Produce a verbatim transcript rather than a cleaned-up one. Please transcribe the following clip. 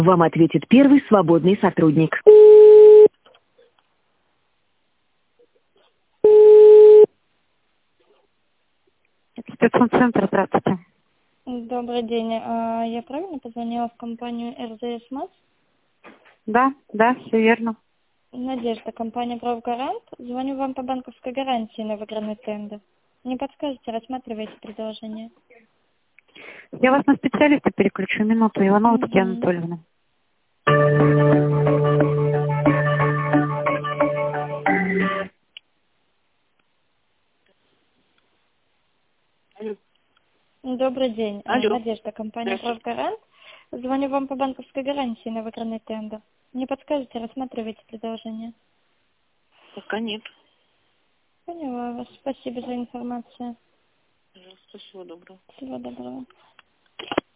Вам ответит первый свободный сотрудник. Спеццентр, здравствуйте. Добрый день. А, Я правильно позвонила в компанию эр зэ эс МАС? Да, да, все верно. Надежда, компания «Правгарант». Звоню вам по банковской гарантии на выигранный тендер. Не подскажете, рассматриваете предложение? Я вас на специалиста переключу. Минуту. Иванова Татьяна Угу. Анатольевна. Добрый день. А, Алло. Надежда, компания Здравствуйте. «Правгарант». Звоню вам по банковской гарантии на выигранный тендер. Не подскажете, рассматриваете предложение? Пока нет. Поняла вас. Спасибо за информацию. Пожалуйста, всего доброго. Всего доброго.